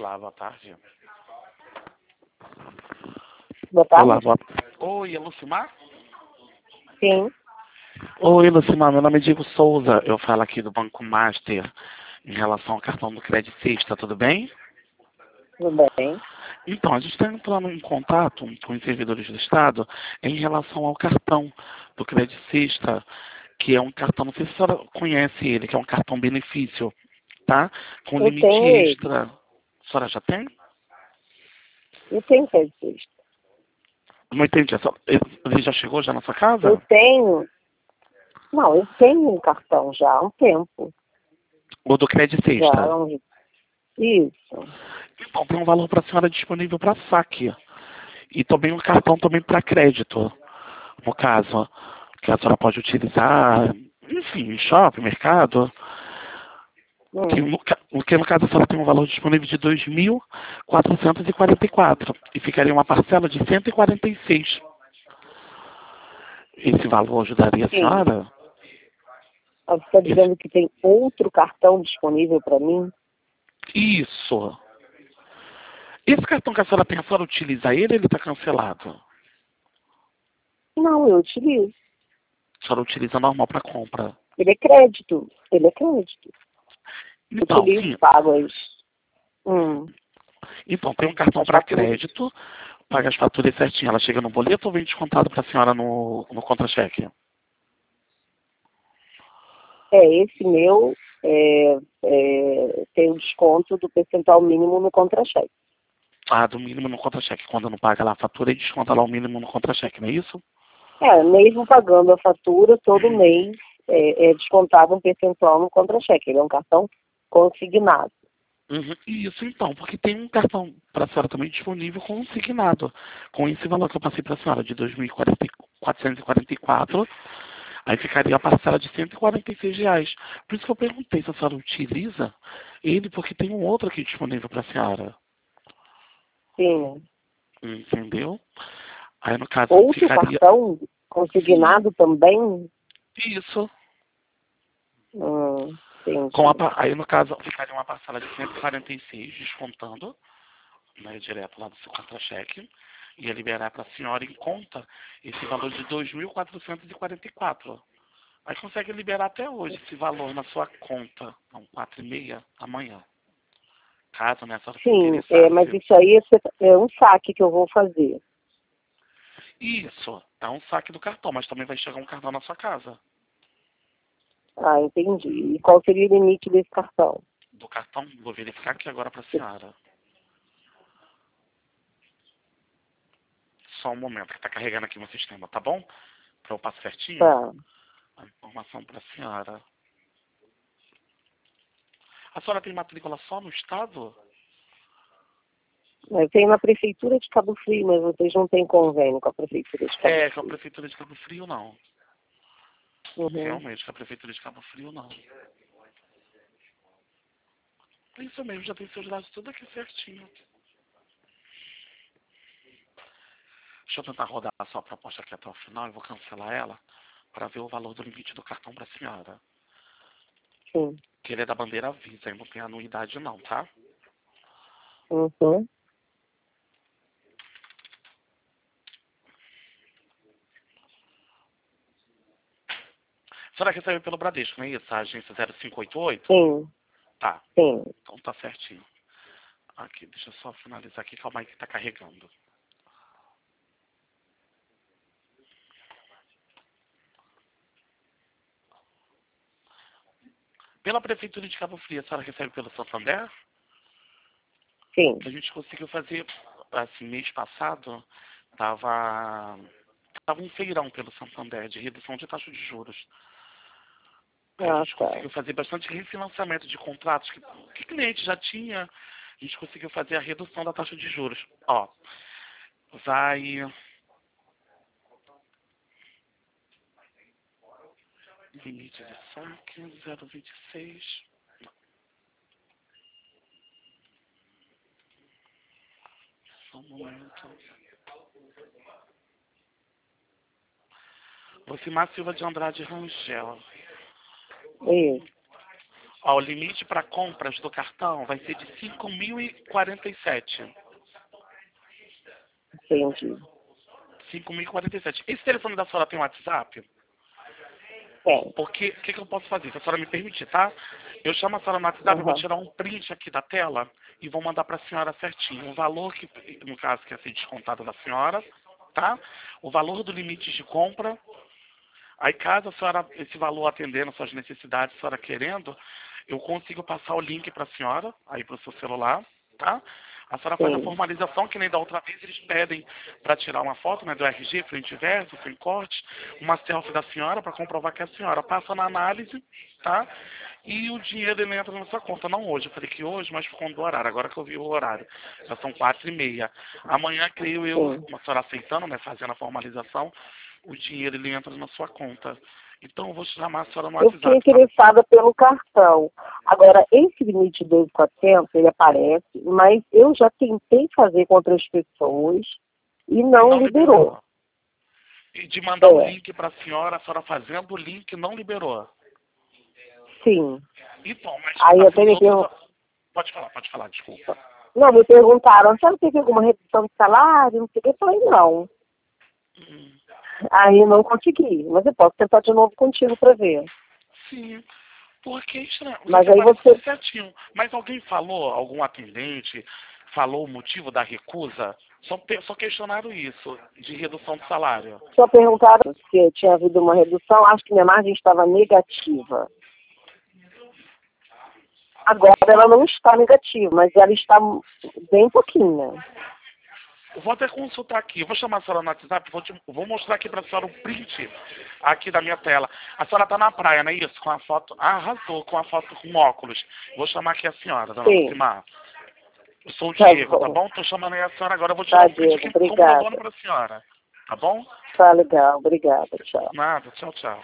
Olá, boa tarde. Boa tarde. Olá, boa tarde. Oi, é Lucimar? Sim, Oi, Lucimar, meu nome é Diego Souza. Eu falo aqui do Banco Master em relação ao cartão do Credit Sexta, tudo bem? tudo bem. Então, a gente está entrando em contato com os servidores do Estado em relação ao cartão do Credit Sexta, que é um cartão, não sei se a senhora conhece ele, que é um cartão benefício, tá? Com Eu limite tenho ele. extra. A senhora já tem? Eu tenho crédito. Não entendi. Ele já chegou já na sua Eu casa? tenho. Não, eu tenho um cartão já há um tempo. O do Credit Já Sexta? há um... Isso. Então, tem um valor para a senhora disponível para saque. E também um cartão também para crédito, no caso. Que a senhora pode utilizar, enfim, em shopping, mercado. Tem, Hum. porque no caso a senhora tem um valor disponível de 2.444 e ficaria uma parcela de 146. Esse valor ajudaria a Sim. senhora? Você está Esse- dizendo que tem outro cartão disponível para mim? Isso. Esse cartão que a senhora utiliza ele está cancelado. Não, eu utilizo. A senhora utiliza normal para compra. Ele é crédito. Ele é crédito. Então, Utilizo, sim. pago as... Hum. Então, tem um cartão As para faturas. crédito, paga as faturas certinho. Ela chega no boleto ou vem descontado para a senhora no contra-cheque? Esse meu tem o desconto do percentual mínimo no contra-cheque. Ah, do mínimo no contra-cheque. Quando não paga lá a fatura, e desconta lá o mínimo no contra-cheque, não é isso? Mesmo pagando a fatura, todo mês é descontado um percentual no contra-cheque. Ele é um cartão consignado. Uhum. Isso, então, porque tem um cartão para a senhora também disponível consignado, com esse valor que eu passei para a senhora, de 2.444, aí ficaria a parcela de R$ 146. Por isso que eu perguntei se a senhora utiliza ele, porque tem um outro aqui disponível para a senhora. Sim. Entendeu? Aí, no caso, Outro ficaria... cartão Sim, consignado também? isso. Entendi. Aí, no caso, ficaria uma parcela de 146, descontando, né, direto lá do seu contra-cheque, ia liberar para a senhora em conta esse valor de 2.444. Aí consegue liberar até hoje esse valor na sua conta, não, 4h30 amanhã. Caso, né, a senhora se Sim, mas interessasse. isso aí é um saque que eu vou fazer. Isso, é um saque do cartão, mas também vai chegar um cartão na sua casa. Ah, entendi. E qual seria o limite desse cartão? Do cartão, vou verificar aqui agora para a senhora. Só um momento, que está carregando aqui no sistema, tá bom? Para eu passar certinho Tá. a informação para a senhora. A senhora tem matrícula só no estado? Eu tenho na Prefeitura de Cabo Frio, mas vocês não têm convênio com a Prefeitura de Cabo É, com a Frio. Prefeitura de Cabo Frio, não. Uhum. Realmente, com a Prefeitura de Cabo Frio, não. É isso mesmo, já tem seus dados tudo aqui certinho. Deixa eu tentar rodar a sua proposta aqui até o final e vou cancelar ela para ver o valor do limite do cartão para a senhora. Sim. Que ele é da bandeira Visa, e não tem anuidade não, tá? Uhum. A senhora recebe pelo Bradesco, não é isso? A agência 0588? Sim. Tá, Sim. então tá certinho. Aqui, deixa eu só finalizar aqui, calma aí que tá carregando. Pela Prefeitura de Cabo Frio, a senhora recebe pelo Santander? Sim. A gente conseguiu fazer, assim, mês passado, tava um feirão pelo Santander de redução de taxa de juros. Aí a Ah, gente tá. conseguiu fazer bastante refinanciamento de contratos que cliente já tinha. A gente conseguiu fazer a redução da taxa de juros. Ó, vai limite de saque 0,26. Só um momento. Vocimar Silva de Andrade Rangel. Isso. Ó, o limite para compras do cartão vai ser de 5.047. Entendi. 5.047. Esse telefone da senhora tem WhatsApp? Tem. Porque o que eu posso fazer? Se a senhora me permitir, tá? Eu chamo a senhora no WhatsApp, vou tirar um print aqui da tela e vou mandar para a senhora certinho. O valor que, no caso, que ia ser descontado da senhora, tá? O valor do limite de compra. Aí, caso a senhora, esse valor atendendo às suas necessidades, a senhora querendo, eu consigo passar o link para a senhora, aí para o seu celular, tá? A senhora faz a Sim. formalização, que nem da outra vez eles pedem para tirar uma foto, né, do RG, frente e verso, sem corte, uma selfie da senhora para comprovar que é a senhora. Passa na análise, tá? E o dinheiro ele entra na sua conta. Não hoje, eu falei que hoje, mas por conta do horário. Agora que eu vi o horário, já são 4h30. Amanhã, creio eu, Sim. a senhora aceitando, né, fazendo a formalização, o dinheiro ele entra na sua conta. Então eu vou chamar a senhora no Eu fiquei WhatsApp, tá? interessada pelo cartão. Agora, esse limite de 2.400, ele aparece, mas eu já tentei fazer com outras pessoas e E não não liberou. E de mandar o É, link para a senhora fazendo o link não liberou. sim. Então, mas Aí até assim, me perguntaram, pode falar, desculpa. não, me perguntaram, sabe se tem alguma redução de salário? Não sei o que. Eu falei, não. Hum, Aí eu não consegui, mas eu posso tentar de novo contigo para ver. sim, porque estranho. Mas Você aí aparece você, tudo certinho. Mas alguém falou, algum atendente, falou o motivo da recusa? Só questionaram isso, de redução de salário. só perguntaram se tinha havido uma redução, acho que minha margem estava negativa. Agora ela não está negativa, mas ela está bem pouquinha. Eu vou até consultar aqui. Eu vou chamar a senhora no WhatsApp. Vou mostrar aqui para a senhora um print aqui da minha tela. A senhora está na praia, não é isso? Com a foto. Ah, arrasou, com a foto com óculos. Vou chamar aqui a senhora, dona Sim, Lucimar. Eu sou o tá Diego, tá bom. bom? Estou chamando aí a senhora agora. Eu vou tirar Tá, um print Diego, aqui comprovando obrigada. para a senhora. Tá bom? Tá legal, obrigada, tchau. Nada. Tchau, tchau.